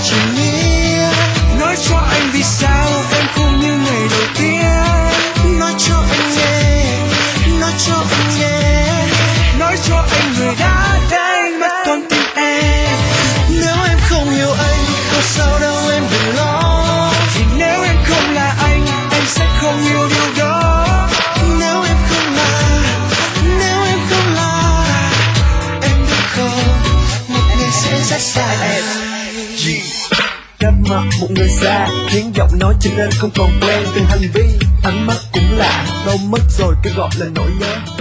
chỉ nghĩ. Nói cho anh vì sao em không như ngày đầu tiên. Nói cho anh nghe, nói cho anh nghe. Nói cho anh người đã đánh mất con tim em. Nếu em không yêu anh, không sao đâu em đừng lo. Vì nếu em không là anh sẽ không yêu điều đó. Nếu em không là, nếu em không là, em đừng không, một ngày sẽ rất xa em. Gặp mặt một người xa khiến giọng nói trở nên không còn quen. Từng hành vi ánh mắt cũng lạ, đâu mất rồi cái gọi là nỗi nhớ.